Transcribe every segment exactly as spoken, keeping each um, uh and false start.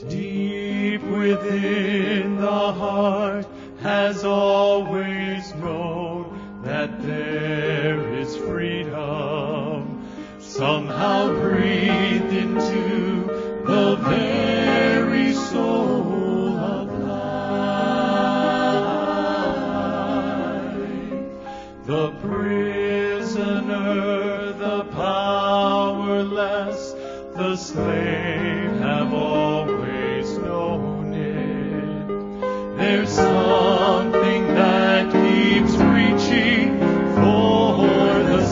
Deep within the heart has always known that there is freedom, somehow breathed into the very soul of life. The prisoner, the powerless, the slave have always known it. There's something that keeps reaching for the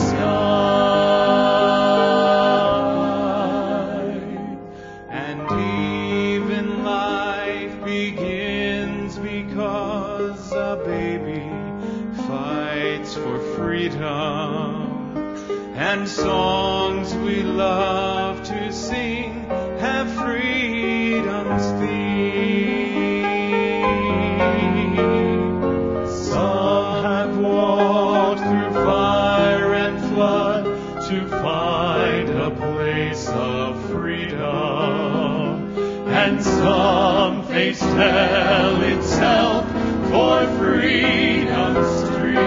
sky. And even life begins because a baby fights for freedom. And songs we love to sing have freedom's theme. Some have walked through fire and flood to find a place of freedom. And some faced hell itself for freedom's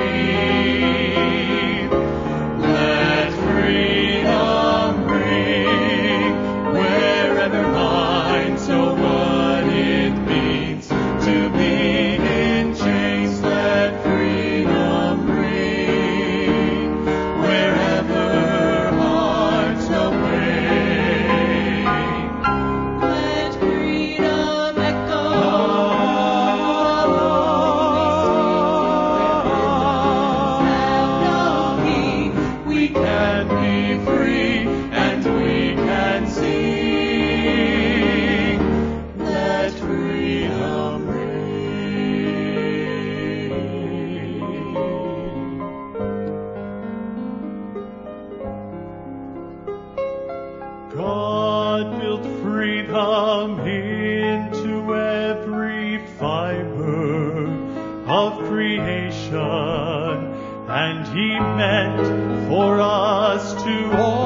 dream. Let freedom ring wherever minds know what it means to be in chains. Let freedom ring wherever hearts know pain. Let freedom echo. We can be free and we can sing. Let freedom ring. God built freedom into every fiber of creation, and He meant for us to all